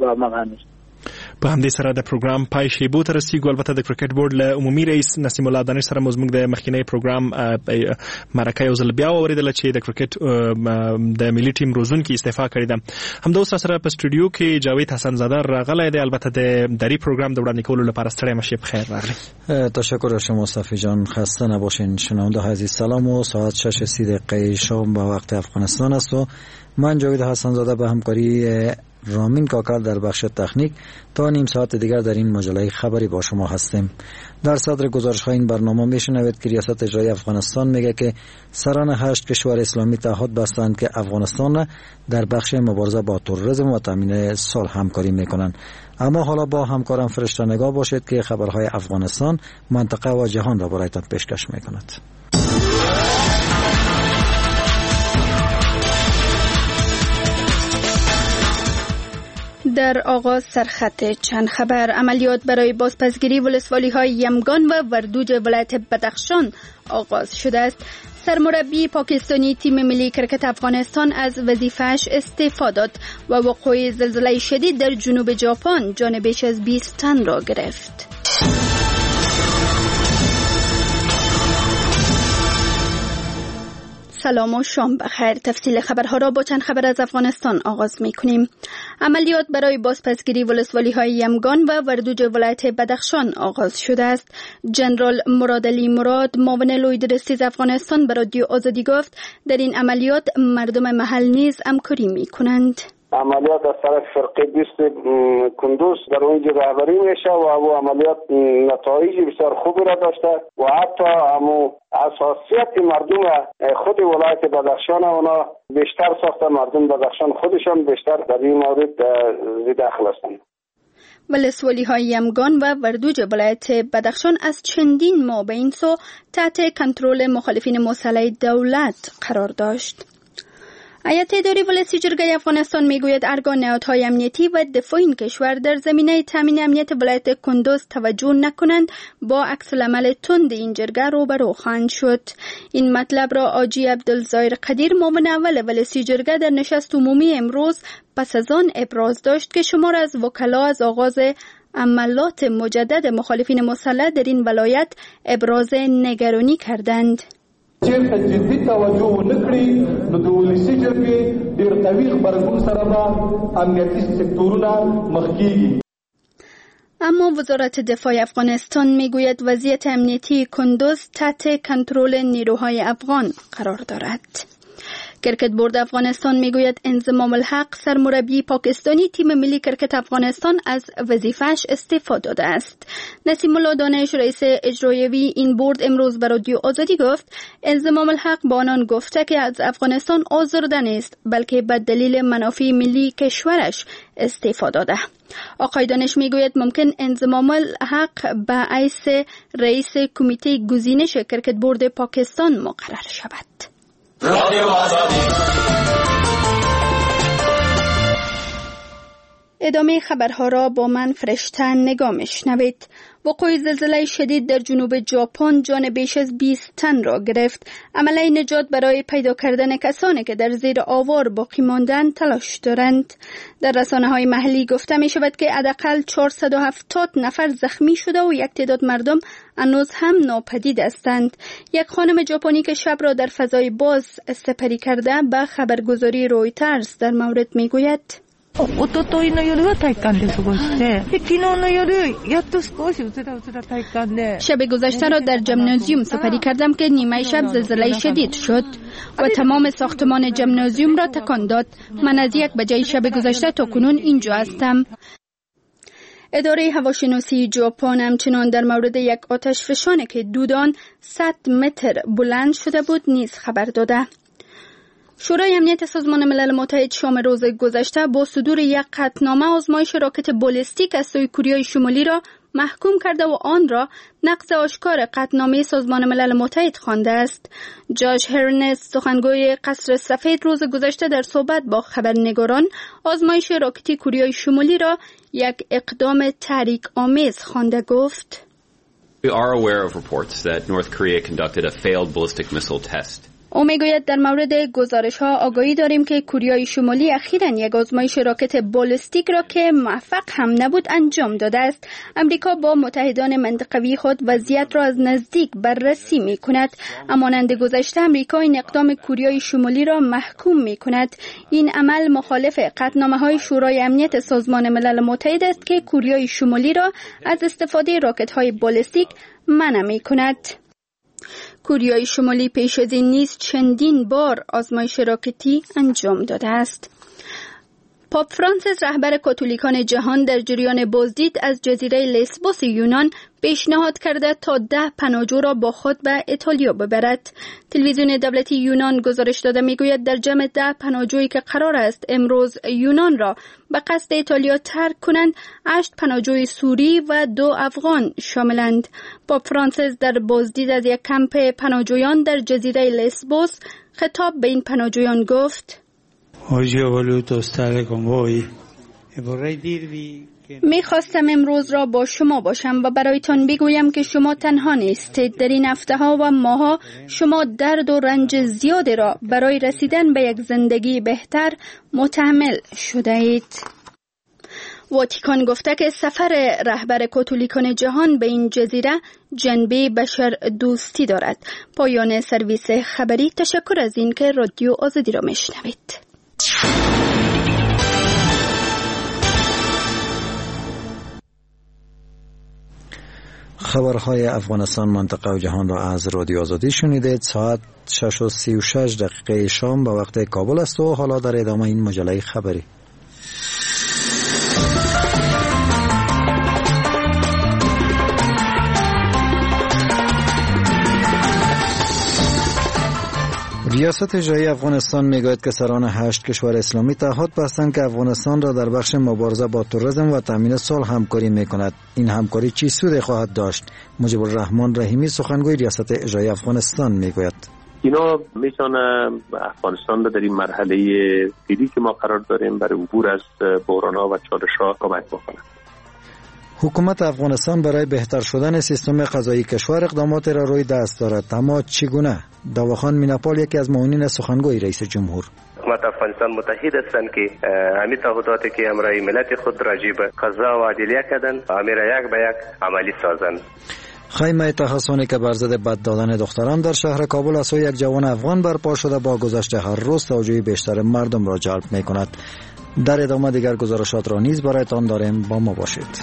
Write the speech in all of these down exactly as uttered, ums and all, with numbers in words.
برآمده نیست. په همدې سره د پروګرام پای شیبو ته رسیږو. البته د کرکټ بورډ له عمومي رئیس نسیم الله دانش سره موږ د مخکینی پروګرام مرکه یو ځل بیا واوریدل چې د کرکټ د ملي ټیم روزونکي استعفا کړې ده. همدا اوس سره په سټوډیو کې جاوید حسن زاده راغلی دی. البته د دری پروګرام د وړاندې کولو لپاره ستړی مشه. بخیر راغلی. تشکر از شما صفی جان. خسته نباشین شنونده عزیز. سلام و ساعت شش و سی دقیقه شام به وقت افغانستان است و من جاوید حسن زاده به همکاری رامین کاکر در بخش تکنیک تا نیم ساعت دیگر در این مجله خبری با شما هستیم. در صدر گزارش‌های این برنامه میشنوید که ریاست اجرایی افغانستان میگه که سران هشت کشور اسلامی تعهد بستند که افغانستان در بخش مبارزه با تروریسم و تامین صلح همکاری میکنند. اما حالا با همکارم فرشته نگاه باشید که خبرهای افغانستان، منطقه و جهان را برایتان پیشکش میکند. در آغاز سرخط چند خبر. عملیات برای بازپسگیری ولسوالی‌های یمگان و وردوج ولایت بدخشان آغاز شده است. سرمربی پاکستانی تیم ملی کرکت افغانستان از وظیفه‌اش استعفا داد و وقوع زلزله شدید در جنوب ژاپن جان بیش از بیست تن را گرفت. سلام و شام بخیر. تفصیل خبرها را با چند خبر از افغانستان آغاز می‌کنیم. عملیات برای بازپسگیری ولسوالی‌های یمگان و وردوج ولایت بدخشان آغاز شده است. جنرال مراد علی مراد، معاون لوی درستیز افغانستان، به رادیو آزادی گفت در این عملیات مردم محل نیز همکاری می‌کنند. عملیات از طرف فرقه بیست کندوز در اونجا رهبری میشه و او عملیات نتایج بسیار خوبی را داشته و حتی همو اساسیت مردم خود ولایت بدخشان اونا بیشتر ساخته. مردم بدخشان خودشان بیشتر در این مورد داخل هستند. ولسوالی‌های یمگان و وردوج ولایت بدخشان از چندین ماه به این سو تحت کنترل مخالفین مسلح دولت قرار داشت. هیئت اداری ولسی جرگه افغانستان میگوید ارکان نهادهای امنیتی و دفاع این کشور در زمینه تامین امنیت ولایت کندوز توجه نکنند با عکس العمل تند این جرگه روبرو خواهند شد. این مطلب را آجی عبدالظاهر قدیر، معاون اول ولسی جرگه، در نشست عمومی امروز پس از آن ابراز داشت که شمار از وکلا از آغاز عملات مجدد مخالفین مسلح در این ولایت ابراز نگرانی کردند. چیرته جدي توجه ونکړي نو د ولسی جرګې ډېر قوي خبرګون سره به امنیتي سکتورونه مخ کیږي. اما وزارت دفاع افغانستان میگوید وضعیت امنیتی کندوز تحت کنترل نیروهای افغان قرار دارد. کرکت بورد افغانستان میگوید انضمام الحق، سرمربی پاکستانی تیم ملی کرکت افغانستان، از وظیفه‌اش استعفا داده است. نسیم الله دانش، رئیس اجرایی این بورد، امروز به رادیو آزادی گفت انضمام الحق با آنان گفته که از افغانستان آزرده نیست، بلکه به دلیل منافع ملی کشورش استعفا داده. آقای دانش میگوید ممکن انضمام الحق به حیث رئیس کمیته گزینش کرکت بورد پاکستان مقرر شود. ادامه خبرها را با من فرشته نگاه میشنوید. وقوع زلزله شدید در جنوب ژاپن جان بیش از بیست تن را گرفت. عمله نجات برای پیدا کردن کسانی که در زیر آوار باقی ماندند تلاش دارند. در رسانه‌های محلی گفته می شود که حداقل چهارصد و هفتاد نفر زخمی شده و یک تعداد مردم هنوز هم ناپدید هستند. یک خانم ژاپنی که شب را در فضای باز سپری کرده به خبرگزاری رویترز در مورد می گوید おとといの夜は体感で過ごして、で昨日の夜やっと少しうつらうつら体感で شب گذشته را در جمنازیوم سپری کردم که نیمه شب زلزله شدید شد و تمام ساختمان جمنازیوم را تکان داد. من از یک بجه شب گذشته تا کنون اینجا هستم. اداره هواشناسی ژاپن همچنان در مورد یک آتش فشانی که دودان صد متر بلند شده بود نیز خبر داده. شورای امنیت سازمان ملل متحد شام روز گذشته با صدور یک قطعنامه آزمایش راکت بالستیک از سوی کره شمالی را محکوم کرده و آن را نقض آشکار قطعنامه سازمان ملل متحد خوانده است. جاش هرنست، سخنگوی قصر سفید، روز گذشته در صحبت با خبرنگاران آزمایش راکتی کره شمالی را یک اقدام تحریک آمیز خوانده گفت: We are aware of reports that North Korea conducted a failed ballistic missile test او میگوید در مورد گزارش ها آگاهی داریم که کوریای شمالی اخیراً یک آزمایش راکت بالستیک را که موفق هم نبود انجام داده است. امریکا با متحدان منطقوی خود وضعیت را از نزدیک بررسی می کند. مانند گذشته امریکا این اقدام کوریای شمالی را محکوم می کند. این عمل مخالف قطعنامه های شورای امنیت سازمان ملل متحد است که کوریای شمالی را از استفاده راکت های بالستیک منع می کند. کوریای شمالی پیش از این نیز چندین بار آزمایش راکتی انجام داده است. پاپ فرانسیس رهبر کاتولیکان جهان در جریان بازدید از جزیره لسبوس یونان پیشنهاد کرده تا ده پناهجو را با خود به ایتالیا ببرد. تلویزیون دولتی یونان گزارش داده میگوید در جمع ده پناهجویی که قرار است امروز یونان را به قصد ایتالیا ترک کنند، هشت پناهجوی سوری و دو افغان شاملند. پاپ فرانسیس در بازدید از یک کمپ پناهجویان در جزیره لسبوس خطاب به این پناهجویان گفت: می خواستم امروز را با شما باشم و برایتان بگویم که شما تنها نیستید. در این هفته ها و ماه ها شما درد و رنج زیادی را برای رسیدن به یک زندگی بهتر متحمل شده اید. واتیکان گفته که سفر رهبر کاتولیکان جهان به این جزیره جنبه بشر دوستی دارد. پایان سرویس خبری. تشکر از این که رادیو آزادی را میشنوید. خبرهای افغانستان، منطقه و جهان را از رادیو آزادی شنیدید. ساعت شش و سی و شش دقیقه شام به وقت کابل است و حالا در ادامه این مجله خبری. ریاست اجرایی افغانستان میگوید که سران هشت کشور اسلامی تعهد بستند که افغانستان را در بخش مبارزه با تروریسم و تامین صلح همکاری میکند. این همکاری چه سودی خواهد داشت؟ مجیب الرحمن رحیمی سخنگوی ریاست اجرایی افغانستان میگوید: اینا میتونه افغانستان را در این مرحله پیری که ما قرار داریم برای عبور از بحران‌ها و چالش‌ها کمک بکنه. حکومت افغانستان برای بهتر شدن سیستم قضایی کشور اقدامات را روی دست دارد، اما چگونه؟ داوخان میناپال یکی از معاونین سخنگوی رئیس جمهور: حکومت افغانستان متحد هستند که همین تعهداتی که امرای ملت خود راجع به قضا و عدلیه کردن امر یک به یک عملی سازند. خیمه تحصنی که بر ضد بد دادن دختران در شهر کابل از سوی یک جوان افغان برپا شده با گذشت هر روز توجه بیشتر مردم را جلب می‌کند. در ادامه دیگر گزارشات را نیز برایتان داریم، با ما باشید.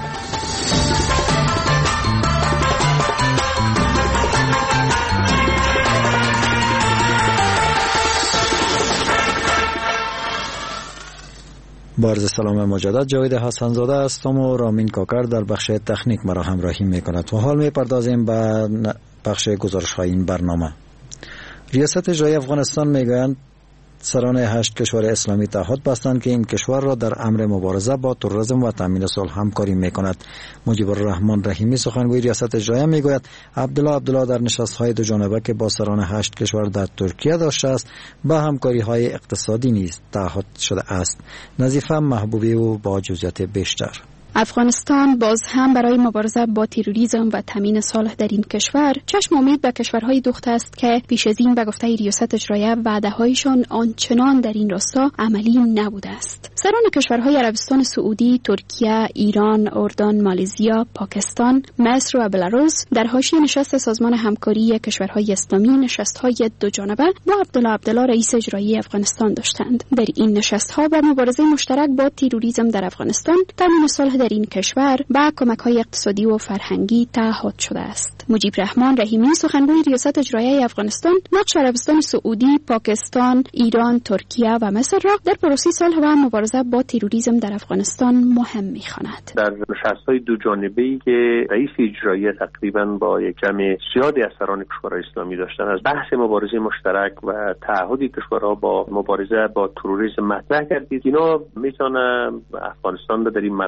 با عرض سلام مجدد، جاوید حسنزاده هستم و رامین کاکر در بخش تکنیک مرا همراهی میکند و حال میپردازیم به بخش گزارش های این برنامه. ریاست اجرایی افغانستان میگویند سران هشت کشور اسلامی تعهد بستند که این کشور را در امر مبارزه با تروریسم و تامین صلح همکاری میکند. مجیب الرحمن رحیمی سخنگوی ریاست اجرایی میگوید عبدالله عبدالله در نشست‌های دو جانبه که با سران هشت کشور در ترکیه داشته است با همکاری‌های اقتصادی نیز تعهد شده است. نظیفه محبوبی و با جزئیات بیشتر: افغانستان باز هم برای مبارزه با تروریسم و تامین صلح در این کشور چشم امید به کشورهای دوخته است که پیش از این به گفته ریاست اجرایی وعده‌هایشان آنچنان در این راستا عملی نبوده است. سران کشورهای عربستان سعودی، ترکیه، ایران، اردن، مالزیا، پاکستان، مصر و بلاروس در حاشیه نشست سازمان همکاری کشورهای اسلامی نشست‌های دو جانبه با عبدالله عبدالله رئیس اجرایی افغانستان داشتند. در این نشست‌ها به مبارزه مشترک با تروریسم در افغانستان، تامین صلح در این کشور با کمک‌های اقتصادی و فرهنگی تعهد شده است. مجیب الرحمن رحیمی سخنگوی ریاست اجرایی افغانستان نقش عربستان سعودی، پاکستان، ایران، ترکیه و مصر را در پروسه صلح و مبارزه با تروریسم در افغانستان مهم می‌خواند. در نشست‌های دو جانبه‌ای که رئیس اجرایی تقریباً با یک جمع زیادی از سران کشورهای اسلامی داشتن، از بحث مبارزه مشترک و تعهدی کشورها با مبارزه با تروریسم مطرح کردید. اینا میتونه افغانستان را در این مرحله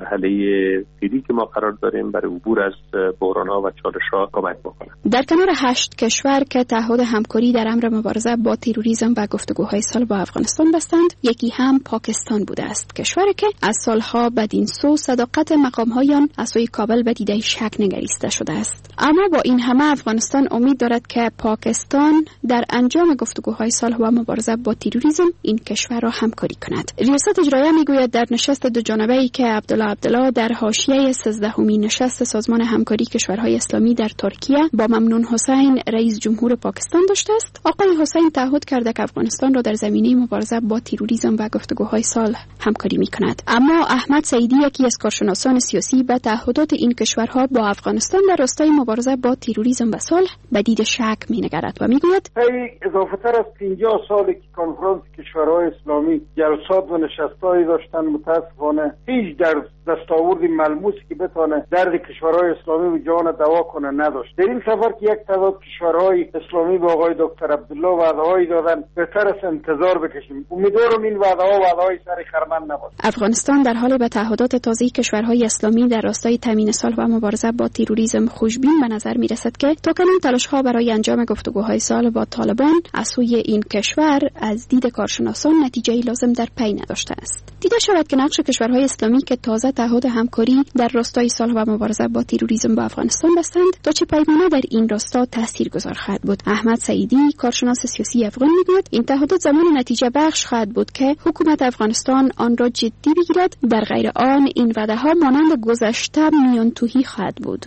فعلی که ما قرار داریم برای عبور از بحران‌ها و چالش‌ها کمک بکنه. در کنار هشت کشور که تعهد همکاری در امر مبارزه با تروریسم و گفتگوهای صلح با افغانستان بستند، یکی هم پاکستان بوده است، کشوری که از سالها بدین سو صداقت مقام‌هایان از سوی کابل به دیده شک نگریسته شده است. اما با این همه افغانستان امید دارد که پاکستان در انجام گفتگوهای صلح و مبارزه با تروریسم این کشور را همکاری کند. ریاست اجراییه میگوید در نشست دو جانبه‌ای که عبدالله عبدالله در حاشیه سیزدهمین نشست سازمان همکاری کشورهای اسلامی در ترکیه با ممنون حسین رئیس جمهور پاکستان داشته است، آقای حسین تعهد کرده که افغانستان را در زمینه مبارزه با تروریسم و گفتگوهای صلح همکاری میکند. اما احمد سعیدی، یکی از کارشناسان سیاسی، به تعهدات این کشورها با افغانستان در راستای مبارزه با تروریسم و صلح به دید شک مینگرد و میگوید اضافه تر از پنجاه سالی که کنفرانس کشورهای اسلامی جلسات و نشستایی داشتن، متاسفانه هیچ در دستاورد ملموسی که بتونه درد کشورهای اسلامی و جان دوا کنه نداشت. در این سفر که یک تعداد کشورهای اسلامی به آقای دکتر عبدالله وعده‌هایی دادن، بهتر است انتظار بکشیم. امیدوارم این وعده‌ها وعده‌های سر خرمن نباشه. افغانستان در حال به تعهدات تازه کشورهای اسلامی در راستای تامین صلح و مبارزه با تروریسم خوشبین به نظر می‌رسد که تاکنون تلاش‌ها برای انجام گفتگوهای صلح با طالبان از سوی این کشور از دید کارشناسان نتیجه‌ای لازم در پی نداشته است. دیده شود که نقش کشورهای اسلامی که تازه تعهد همکاری در راستای صلح و مبارزه با تروریسم با افغانستان بستند تا چه پیمانه در این راستا تاثیرگذار خواهد بود. احمد سعیدی، کارشناس سیاسی افغان، میگوید این تعهدات زمان نتیجه بخش خواهد بود که حکومت افغانستان آن را جدی بگیرد، در غیر آن این وعده‌ها مانند گذشته میان توهی خواهد بود.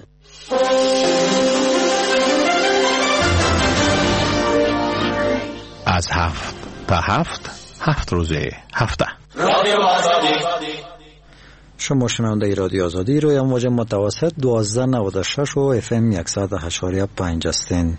از هفت تا هفت هفت روزه هفته رادیو آزادی. شما شنونده رادیو آزادی روی امواج متوسط دوازده نود و شش و اف ام صد و هشت و پنج هستین.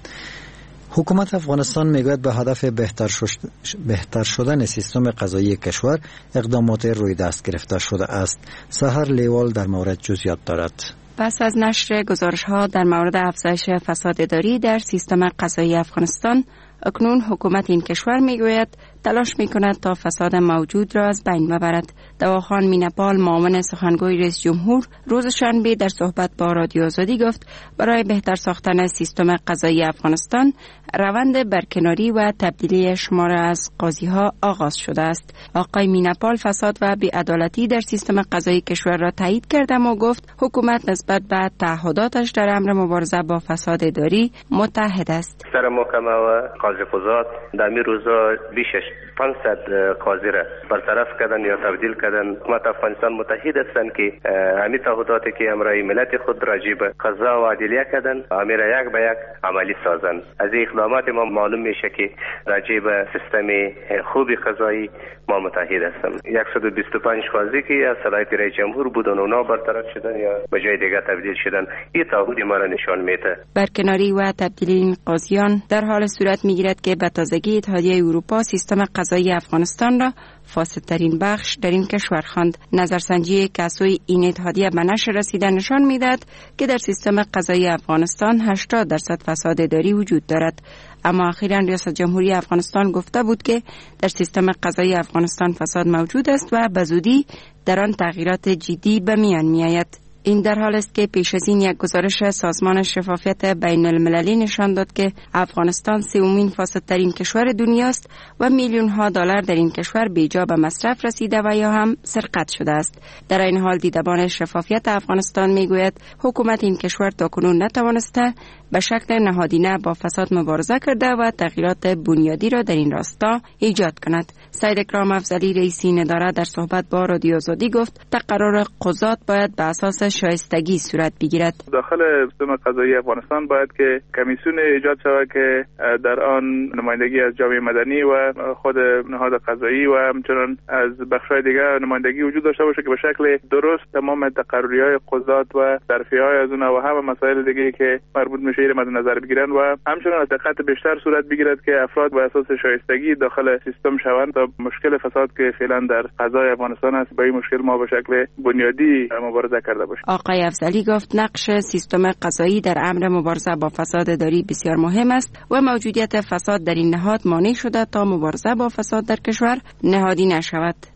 حکومت افغانستان میگوید به هدف بهتر, شش... بهتر شدن سیستم قضایی کشور اقدامات روی دست گرفته شده است. سحر لیوال در مورد جزئیات دارد. پس از نشر گزارش‌ها در مورد افزایش فساد اداری در سیستم قضایی افغانستان، اکنون حکومت این کشور میگوید تلاش میکند تا فساد موجود را از بین ببرد. دواخان مینپال، معاون سخنگوی رئیس جمهور، روز شنبه در صحبت با رادیو آزادی گفت برای بهتر ساختن سیستم قضایی افغانستان روند برکناری و تبدیلی شمار از قاضی‌ها آغاز شده است. آقای مینپال فساد و بی‌عدالتی در سیستم قضایی کشور را تایید کرد و گفت حکومت نسبت به تعهداتش در امر مبارزه با فساد اداری متحد است. سر محکمه و قاضی قضات در می روزا بیشش پانصد قاضی را برطرف کردن یا تبدیل کردن. حکومت افغانستان متحد هستند که همین تعهداتی که امرای ملت خود راجع به قضا و عدلیه کردن امیر یک به یک عملی سازند. از این اقدامات ما معلوم میشه که راجع به سیستم خوب قضایی ما متحد هستیم. صد و بیست و پنج قاضی که از صلاحیت رئیس جمهور بودن اونا برطرف شدن یا به جای دیگه تبدیل شدن. این تعهد ما را نشان میده. برکناری و تبدیلی این قاضیان در حال صورت میگیرد که به تازگی اتحادیه اروپا سیستم قضایی افغانستان را فاسدترین بخش در این کشور خواند. نظرسنجی که از سوی این اتحادیه به نشر رسیده نشان میدهد که در سیستم قضایی افغانستان هشتاد درصد فساد اداری وجود دارد. اما اخیراً ریاست جمهوری افغانستان گفته بود که در سیستم قضایی افغانستان فساد موجود است و به زودی در آن تغییرات جدی به میان میآید. این در حال است که پیش از این یک گزارش سازمان شفافیت بین المللی نشان داد که افغانستان سومین فاسدترین کشور دنیاست و میلیون ها دلار در این کشور بیجا به مصرف رسیده و یا هم سرقت شده است. در این حال دیدبان شفافیت افغانستان میگوید حکومت این کشور تاکنون نتوانسته به شکل نهادینه با فساد مبارزه کرده و تغییرات بنیادی را در این راستا ایجاد کند. سید اکرام افضلی رئیس این اداره در صحبت با رادیو آزادی گفت تقرر قضات باید به اساس شایستگی صورت بگیرد. داخل سیستم قضایی افغانستان باید که کمیسیون ایجاد شود که در آن نمایندگی از جامعه مدنی و خود نهاد قضایی و همچنین از بخش‌های دیگر نمایندگی وجود داشته باشه که به شکل درست تمام تقرری‌های قضات و ترفیع‌های از اونها و همه مسائل دیگه که مربوط میشه مد نظر بگیرن و همچنین از دقت بیشتر صورت بگیرد که افراد به اساس شایستگی داخل سیستم شوند تا مشکل فساد که فعلا در قضای افغانستان است با این مشکل ما به شکل بنیادی مبارزه کرده باشیم. آقای افضلی گفت نقش سیستم قضایی در امر مبارزه با فساد اداری بسیار مهم است و موجودیت فساد در این نهاد مانع شده تا مبارزه با فساد در کشور نهادی نشود.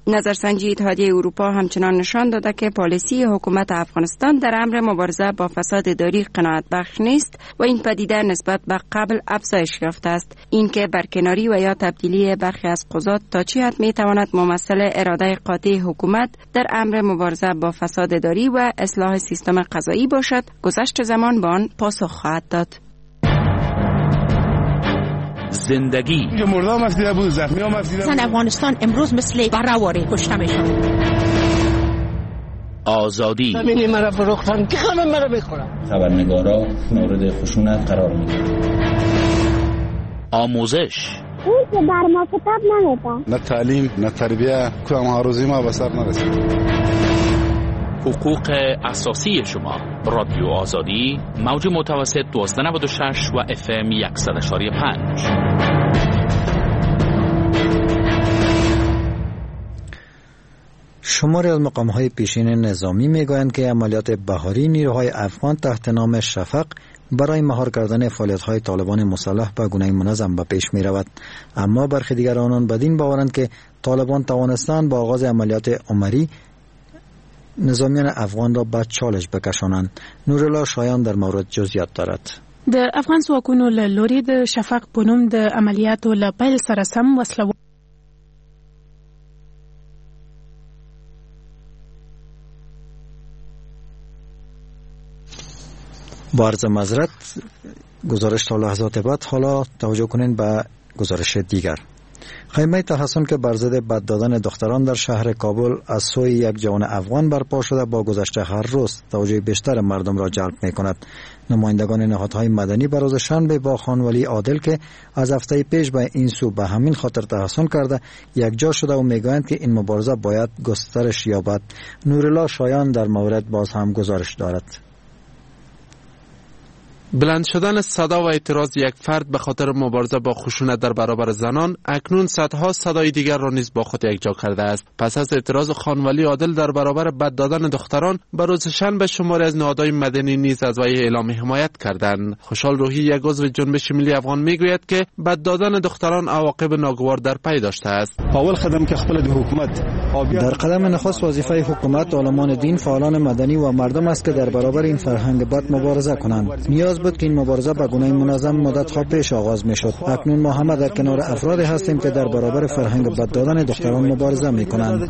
نظرسنجی اتحادیه اروپا همچنان نشان داده که پالیسی حکومت افغانستان در امر مبارزه با فساد اداری قناعت بخش نیست و این پدیده نسبت به قبل افزایش یافته است. اینکه برکناری و یا تبدیلی برخی از قضات تا چه حد می تواند ممثل اراده قاطع حکومت در امر مبارزه با فساد اداری و اصلاح سیستم قضایی باشد، گذشت زمان به آن پاسخ خواهد داد. زندگی مردم مسئله بود، زخمی ها مسئله بود. افغانستان امروز مثل برآوری کشته میشن. آزادی زمینی مرا فروختن که همه مرا میخورن. خبرنگارا مورد خشونت قرار میگیرن. آموزش اون که بر ما کتاب نمیده. نه تعلیم نه تربیه، کدام هاروزی ما به سر نرسید. حقوق اساسی شما. رادیو آزادی موج متوسط دویست و نود و شش و اف ام صد و یک و پنج. شماری از مقام‌های پیشین نظامی میگویند که عملیات بهاری نیروهای افغان تحت نام شفق برای مهار کردن فعالیت‌های طالبان مسلح به گونه منظم به پیش می‌رود. اما برخی دیگر آنان بدین باورند که طالبان توانستند با آغاز عملیات عمری نظامیان افغان را به چالش بکشانند. نورالله شایان در مورد جزئیات دارد. د افغان ځواکونو له لوري د شفق په نوم د عملیاتو له پیل سره سم وسله با عرض معذرت گزارش تا لحظات بعد. حالا توجه کنین به گزارش دیگر. خیمه تحصن که بر ضد بد دادن دختران در شهر کابل از سوی یک جوان افغان برپا شده با گذشت هر روز توجه بیشتر مردم را جلب می کند. نمایندگان نهادهای مدنی بر روز شنبه با خانوالی عادل که از هفته پیش به این سو به همین خاطر تحصن کرده یک جا شده و میگویند که این مبارزه باید گسترش یابد. نورالله شایان در مورد باز هم گزارش دارد. بلند شدن صدا و اعتراض یک فرد به خاطر مبارزه با خشونت در برابر زنان اکنون صدها صدای دیگر را نیز با خود یکجا کرده است. پس از اعتراض خانوالی عادل در برابر بد دادن دختران به روز شنبه شماری از نهادهای مدنی نیز از وی اعلام حمایت کردند. خوشحال روحی یک عضو جنبش ملی افغان میگوید که بد دادن دختران عواقب ناگوار در پی داشته است. اول قدم که خپل حکومت در قدم نخست وظیفه حکومت، علمان دین، فعالان مدنی و مردم است که در برابر این فرهنگ بد مبارزه کنند. نیاز بود که این مبارزه به گونه منظم مدت‌ها پیش آغاز می‌شد. اکنون ما همه در کنار افرادی هستیم که در برابر فرهنگ بد دادن دختران مبارزه می‌کنند.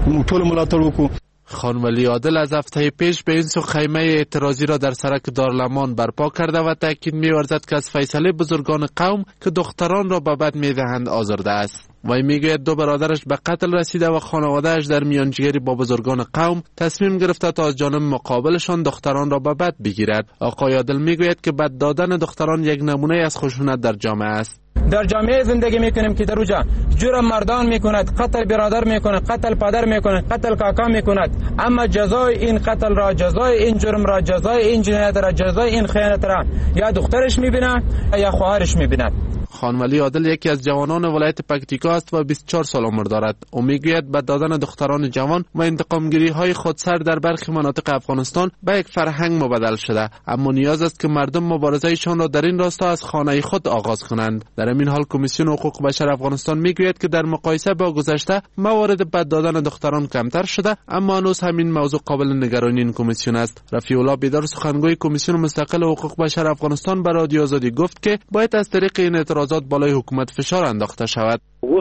خانوالی عادل از هفته پیش به این سو خیمه اعتراضی را در سرک دارالمان برپا کرده و تاکید می‌ورزد که از فیصله بزرگان قوم که دختران را به بد می‌دهند آزرده است. وی میگوید دو برادرش به قتل رسیده و خانواده‌اش در میانجیگری با بزرگان قوم تصمیم گرفته تا از جانب مقابلشان دختران را به بد بگیرد. آقای عادل میگوید که بد دادن دختران یک نمونه از خشونت در جامعه است. در جامعه زندگی میکنیم که در اوجا جرم مردان میکند، قتل برادر میکند، قتل پدر میکند، قتل کاکا میکند، اما جزای این قتل را، جزای این جرم را، جزای این جنایت را، جزای این خیانت را یا دخترش میبیند یا خواهرش میبیند. خانوالی عادل یکی از جوانان ولایت پکتیکا است و بیست و چهار سال عمر دارد. او میگوید بد دادن دختران جوان و انتقامگیری های خودسر در برخی مناطق افغانستان به یک فرهنگ مبدل شده، اما نیاز است که مردم مبارزه‌شان را در این راستا از خانه خود آغاز کنند. در این حال کمیسیون حقوق بشر افغانستان میگوید که در مقایسه با گذشته موارد بد دادن دختران کمتر شده، اما هنوز همین موضوع قابل نگرانی این کمیسیون است. رفیع الله بیدار سخنگوی کمیسیون مستقل حقوق بشر افغانستان به رادیو آزادی گفت که باید از طریق این اعتراضات بالای حکومت فشار انداخته شود.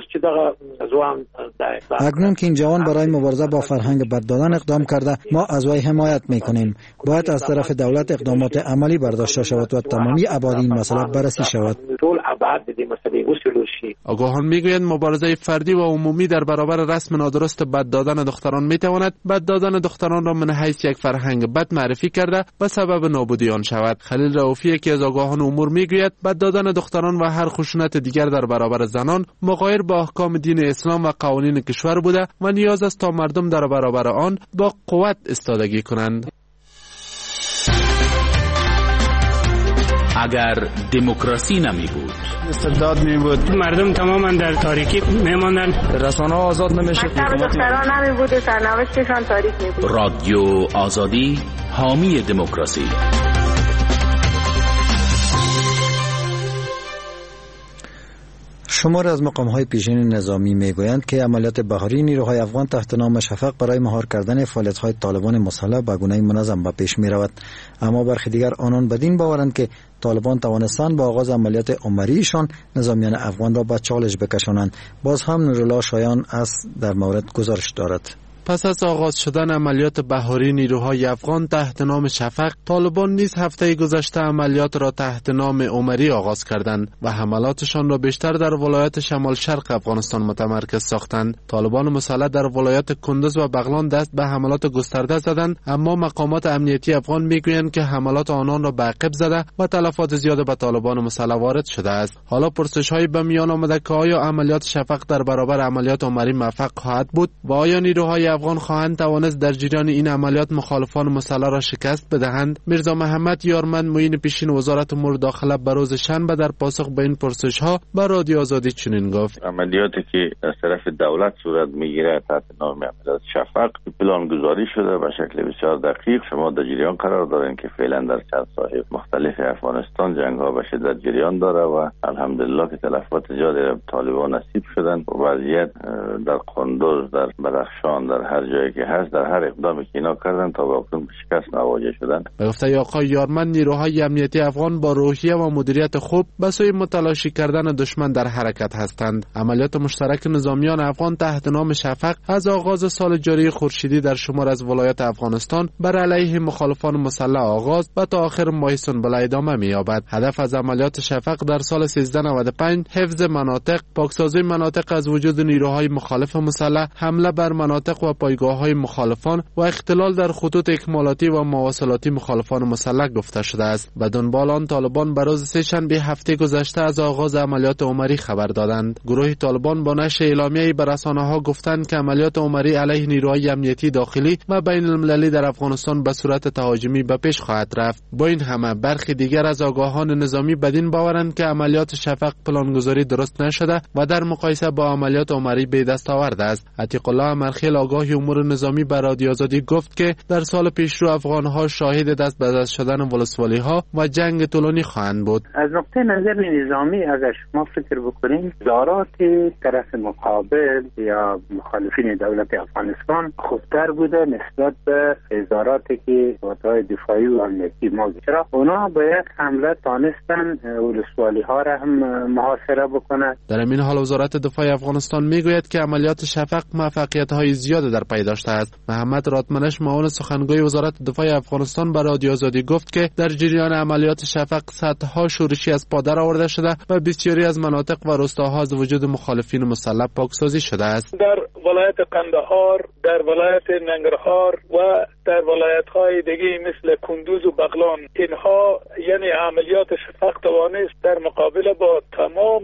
اکنون که این جوان برای مبارزه با فرهنگ بد دادن اقدام کرده، ما از وی حمایت میکنیم. باید از طرف دولت اقدامات عملی برداشته شود و تمامی ابعاد این مسئله بررسی شود. آگاهان میگویند مبارزه فردی و عمومی در برابر رسم نادرست بد دادن دختران میتواند بد دادن دختران را من حیث یک فرهنگ بد معرفی کرده و سبب نابودی آن شود. خلیل رؤوفی که از آگاهان امور میگوید بد دادن دختران و هر خشونت دیگر در برابر زنان مغایر با احکام دین اسلام و قوانین کشور بوده و نیاز است تا مردم در برابر آن با قوت ایستادگی کنند. اگر دموکراسی نمی بود، استبداد می بود، مردم تماما در تاریکی می ماندن، رسانه ها آزاد نمیشه، دختران نمی بود، سرنوشتشان تاریک می بود. رادیو آزادی حامی دموکراسی. شمار از مقام‌های پیشین نظامی میگویند که عملیات بهاری نیروهای افغان تحت نام شفق برای مهار کردن فعالیت‌های طالبان مسلح به گونه‌ای منظم به پیش می‌رود، اما برخی دیگر آنان بدین باورند که طالبان توانستند با آغاز عملیات عمریشان نظامیان افغان را به چالش بکشانند. باز هم نورالله شایان از در مورد گزارش دارد. پس از آغاز شدن عملیات بهاری نیروهای افغان تحت نام شفق، طالبان نیز هفته گذشته عملیات را تحت نام عمری آغاز کردند و حملاتشان را بیشتر در ولایت شمال شرق افغانستان متمرکز ساختند. طالبان مسلح در ولایت کندز و بغلان دست به حملات گسترده زدند، اما مقامات امنیتی افغان میگویند که حملات آنان را به عقب زده و تلفات زیاد به طالبان مسلح وارد شده است. حالا پرسش‌هایی به میان آمده که آیا عملیات شفق در برابر عملیات عمری موفق خواهد بود و آیا نیروهای افغان خواهند توانست در جریان این عملیات مخالفان مسلح را شکست بدهند؟ میرزا محمد یارمند معین پیشین وزارت امور داخله به روز شنبه در پاسخ به این پرسش‌ها به رادیو آزادی چنین گفت: عملیاتی که از طرف دولت صورت میگیره تحت نام عملیات شفق پلان گذاری شده به شکل بسیار دقیق. شما در جریان قرار دارین که فعلا در چند ساحه مختلف افغانستان جنگ ها به شدت جریان داره و الحمدلله که تلفات زیادی طالبان نصیب شدن. وضعیت در قندوز، در بدخشان، در هر جایی که هست، در هر اقدامی که اینا کردن تا واقعا به شکست مواجه شدن. به گفته آقای یارمند، نیروهای امنیتی افغان با روحیه و مدیریت خوب به سوی متلاشی کردن دشمن در حرکت هستند. عملیات مشترک نظامیان افغان تحت نام شفق از آغاز سال جاری خورشیدی در شمار از ولایات افغانستان بر علیه مخالفان مسلح آغاز و تا آخر ماه سنبله ادامه می‌یابد. هدف از عملیات شفق در سال سیزده نود و پنج حفظ مناطق، پاکسازی مناطق از وجود نیروهای مخالف مسلح، حمله بر مناطق و پایگاه‌های مخالفان و اختلال در خطوط اکمالاتی و مواصلاتی مخالفان مسلح گفته شده است. به دنبال آن طالبان به روز سه‌شنبه هفته گذشته از آغاز عملیات عمری خبر دادند. گروه طالبان با نشر اعلامیه‌ای به رسانه‌ها گفتند که عملیات عمری علیه نیروهای امنیتی داخلی و بین المللی در افغانستان به صورت تهاجمی به پیش خواهد رفت. با این همه برخی دیگر از آگاهان نظامی بدین باورند که عملیات شفق پلانگذاری درست نشده و در مقایسه با عملیات عمری به دست آورده است. عتیق الله امرخیل آگاه امور نظامی به رادیو آزادی گفت که در سال پیشرو افغان‌ها شاهد دست به دست شدن ولسوالی‌ها و جنگ طولانی خواهند بود. از نقطه نظر نظامی اگر شما فکر بکنید، ضربات طرف مقابل یا مخالفین دولت افغانستان خوبتر بوده نسبت به ضرباتی که قوات دفاعی و امنیتی ما چرا اونا به یک حمله تانستن ولسوالی‌ها را هم محاصره بکنند. در این حال وزارت دفاع افغانستان میگوید که عملیات شفق موفقیت‌های زیادی در پی داشته است. محمد راتمنش معاون سخنگوی وزارت دفاع افغانستان به رادیو آزادی گفت که در جریان عملیات شفق صدها شورشی از پادر آورده شده و بسیاری از مناطق و روستاها از وجود مخالفین مسلح پاکسازی شده است. در ولایت قندهار، در ولایت ننگرهار و در ولایت‌های دیگه مثل کندوز و بغلان، اینها یعنی عملیات شفق توانست در مقابل با تمام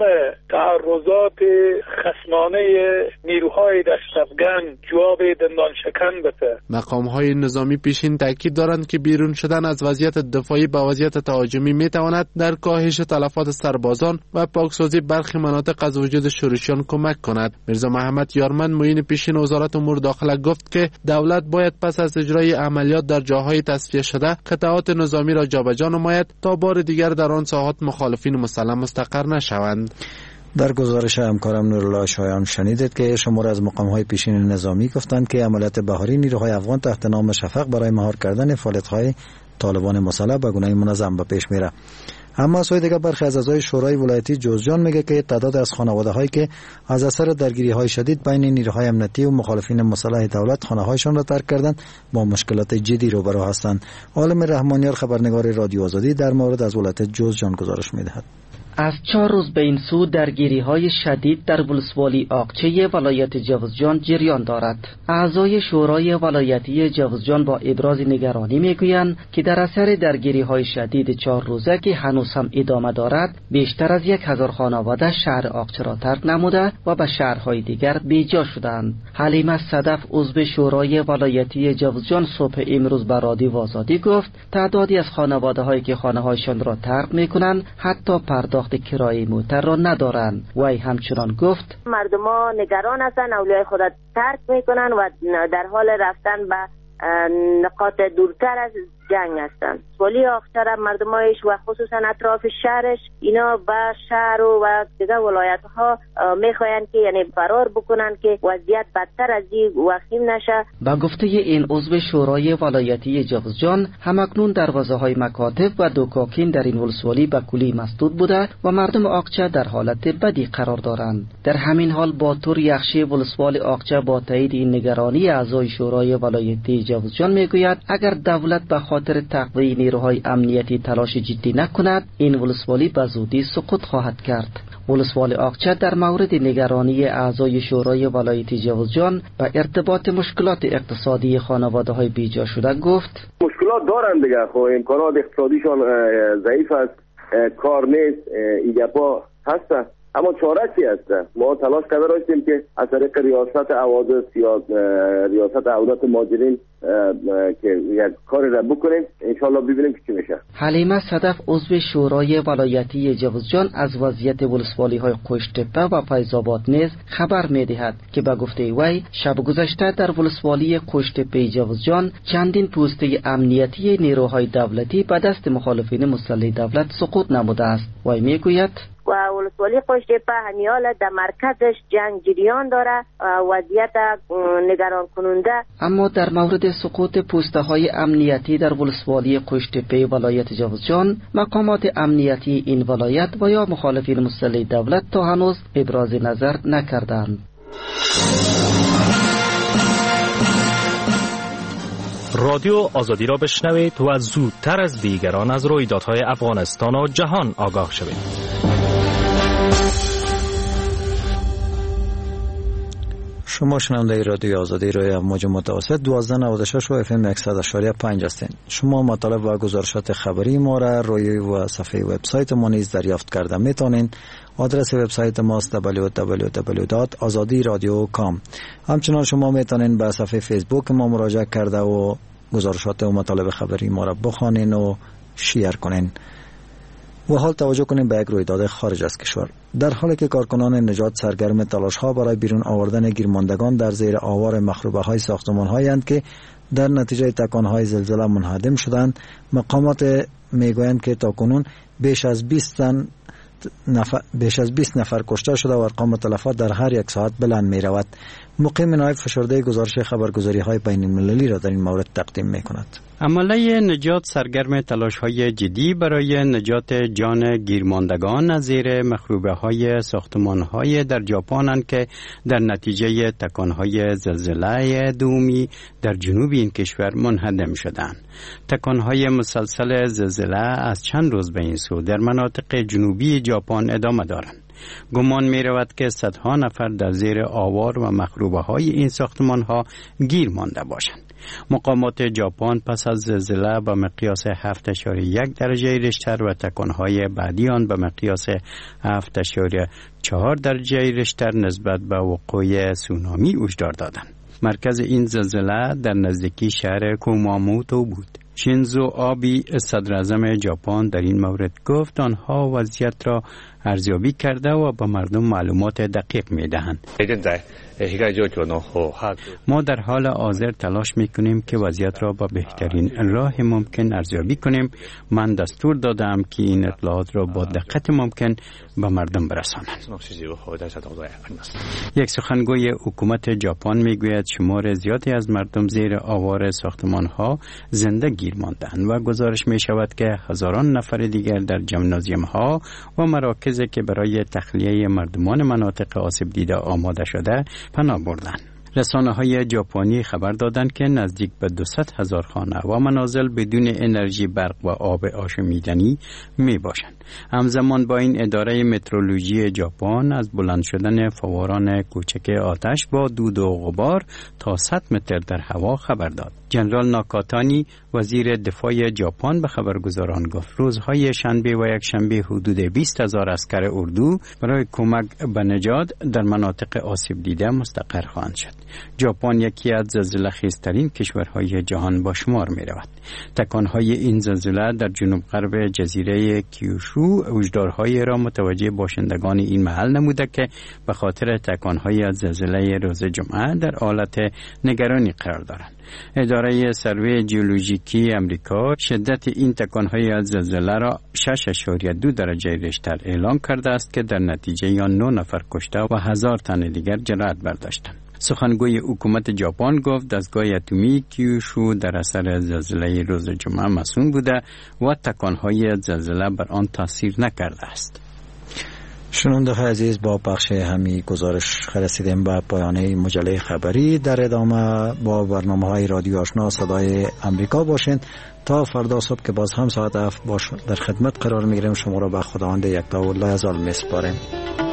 تعرضات خصمانه نیروهای دشت افغان جواب دندان شکن بده. مقام‌های نظامی پیشین تاکید دارند که بیرون شدن از وضعیت دفاعی به وضعیت تهاجمی میتواند در کاهش تلفات سربازان و پاکسازی برخی مناطق از وجود شورشیان کمک کند. میرزا محمد یارمند معین پیشین وزارت امور داخله گفت که دولت باید پس از اجرای عملیات در جاهای تصفیه شده قطعات نظامی را جابجا نماید تا بار دیگر در آن ساحات مخالفین مسلح مستقر نشوند. در گزارش همکارم نورالله شایان شنیدید که شمار از مقام‌های پیشین نظامی گفتند که عملیات بهاری نیروهای افغان تحت نام شفق برای مهار کردن فعالیت‌های طالبان مسلح به گونه‌ای منظم به پیش میره. اما سوی دیگر برخی از اعضای شورای ولایتی جوزجان میگه که تعداد از خانواده‌هایی که از اثر درگیری‌های شدید بین نیروهای امنیتی و مخالفین مسلح دولت خانه‌هایشان را ترک کردند با مشکلات جدی روبرو هستند. عالم رحمانیار خبرنگار رادیو آزادی در مورد از ولایت جوزجان گزارش می‌دهد. از چهار روز به این سو درگیری‌های شدید در ولسوالی آقچه ولایت جوزجان جریان دارد. اعضای شورای ولایتی جوزجان با ابراز نگرانی میگویند که در اثر درگیری‌های شدید چهار روزه که هنوز هم ادامه دارد، بیشتر از یک هزار خانواده شهر آقچه را ترک نموده و به شهرهای دیگر بیجا شدند. حلیمه صدف عضو شورای ولایتی جوزجان صبح امروز به رادیو آزادی گفت تعدادی از خانواده‌هایی که خانه‌هایشان را ترک می‌کنند حتی پرداخت کرایه موتر را ندارند. وی همچنان گفت مردما نگران هستند، اولیای خود ترک میکنن و در حال رفتن به نقاط دورتر از جنگ هستند. ولسوالی آقچه را مردمایش و خصوصا اطراف شهرش اینا به شهر و دیگه ولایت ها میخواین که یعنی فرار بکنن که وضعیت بدتر از این وخیم نشه. با گفته این عضو شورای ولایتی جوزجان، همکنون دروازه های مکاتب و دکاکین در این ولسوالی به کلی مسدود بوده و مردم آقچه در حالت بدی قرار دارند. در همین حال باتور یخشی ولسوالی آقچه با تایید این نگرانی اعضای شورای ولایتی جوزجان میگوید اگر دولت به خاطر تقویه نیروهای امنیتی تلاش جدی نکند، این ولسوالی به زودی سقوط خواهد کرد. ولسوالی آقچه در مورد نگرانی اعضای شورای ولایتی جوزجان به ارتباط مشکلات اقتصادی خانواده‌های بیجا شده گفت: مشکلات دارند دیگه، خب امکانات اقتصادیشان ضعیف است، کار نیست، ایگپا هست، اما چاره چی هست؟ ما تلاش کرده راشتیم که از طریق ریاست حوادث یا ریاست عودت مهاجرین که یک کاری را بکنیم، انشالله ببینیم که چی میشه. حلیمه صدف عضو شورای ولایتی جوزجان از وضعیت ولسوالی های قشت‌تپه و فیض‌آباد نیز خبر میدهد که به گفته وی شب گذشته در ولسوالی قشت‌تپه جوزجان چندین پوسته امنیتی نیروهای دولتی به دست مخالفین مسلح دولت سقوط نموده است. وی میگوید و ولسوالی قشت‌تپه همیال در مرکزش جنگ جریان داره، وضعیت نگران کننده. اما در مورد سقوط پوسته های امنیتی در ولسوالی قشت‌تپه ولایت جوزجان، مقامات امنیتی این ولایت و یا مخالفین مسلح دولت تا هنوز ابراز نظر نکردند. رادیو آزادی را بشنوید و زودتر از دیگران از رویدادهای افغانستان و جهان آگاه شوید. شما شنونده رادیو آزادی روی موج متوسط دوازده نود و شش و اف ام صد و پنج هستین. شما مطالب و گزارشات خبری ما را روی و صفحه وبسایت ما نیز دریافت کرده میتونین. آدرس وبسایت ماست دبلیو دبلیو دبلیو دات آزادی رادیو دات کام. همچنان شما میتونین به صفحه فیسبوک ما مراجعه کرده و گزارشات و مطالب خبری ما را بخوانین و شیر کنین. و حال توجه کنیم به یک رویداد خارج از کشور. در حالی که کارکنان نجات سرگرم تلاش ها برای بیرون آوردن گیرماندگان در زیر آوار مخروبه های ساختمان هایند که در نتیجه تکان های زلزله منهدم شدند، مقامات میگویند که تاکنون بیش از بیست نفر بیش از بیست نفر کشته شده و ارقام تلفات در هر یک ساعت بلند می رود. مقیم نایب فشرده گزارش خبرگزاری های بین المللی را در این مورد تقدیم می کند. عمله نجات سرگرم تلاش های جدی برای نجات جان گیرماندگان از زیر مخروبه های ساختمان های در ژاپن‌اند که در نتیجه تکان های زلزله دومی در جنوب این کشور منهدم شدند. تکان های مسلسل زلزله از چند روز به این سو در مناطق جنوبی ژاپن ادامه دارند. گمان می رود که صدها نفر در زیر آوار و مخروبه های این ساختمان ها گیر مانده باشند. مقامات ژاپن پس از زلزله به مقیاس هفت اشاره یک درجه ریشتر و تکانهای بعدی آن به مقیاس هفت اشاره چهار درجه ریشتر نسبت به وقوع سونامی هشدار دادند. مرکز این زلزله در نزدیکی شهر کوماموتو بود. شینزو آبی صدر اعظم ژاپن در این مورد گفت آنها وضعیت را ارزیابی کرده و به مردم معلومات دقیق می‌دهند. ما در حال حاضر تلاش می‌کنیم که وضعیت را با بهترین راه ممکن ارزیابی کنیم. من دستور دادم که این اطلاعات را با دقت ممکن به مردم برسانند. یک سخنگوی حکومت ژاپن میگوید شمار زیادی از مردم زیر آوار ساختمان‌ها زنده گیر ماندند و گزارش می‌شود که هزاران نفر دیگر در ژیمنازیوم‌ها و مراکزی که برای تخلیه مردمان مناطق آسیب دیده آماده شده پناه بردند. رسانه‌های ژاپنی خبر دادند که نزدیک به دویست هزار خانه و منازل بدون انرژی برق و آب آشامیدنی می باشند. همزمان با این اداره مترولوژی ژاپن از بلند شدن فواران کوچک آتش با دود و غبار تا صد متر در هوا خبر داد. جنرال ناکاتانی وزیر دفاع ژاپن به خبرگزاران گفت روزهای شنبه و یک شنبه حدود بیست هزار عسکر اردو برای کمک به نجات در مناطق آسیب دیده مستقر خواهند شد. ژاپن یکی از زلزله‌خیزترین کشورهای جهان با شمار می رود. تکانهای این زلزله در جنوب غرب جزیره کیوشو هشدارهای را متوجه باشندگان این محل نموده که به خاطر تکانهای از زلزله روز جمعه در حالت نگرانی قرار دارند. اداره سروی ژئولوژیکی امریکا شدت این تکانهای از زلزله را شش ممیز دو درجه ریشتر اعلام کرده است که در نتیجه آن نه نفر کشته و هزار تن دیگر جراحت برداشتند. سخنگوی حکومت ژاپن گفت دستگاه اتمی کیوشو در اثر زلزله روز جمعه مسئول بوده و تکانهای زلزله بر آن تاثیر نکرده است. شنونده عزیز، با پخش همی گزارش رسیدیم به پایان مجله خبری. در ادامه با برنامه های رادیو آشنا صدای امریکا باشین تا فردا صبح که باز هم ساعت هفت باش در خدمت قرار میگیریم. شما را به خداوند یکتا و لایزال میسپاریم.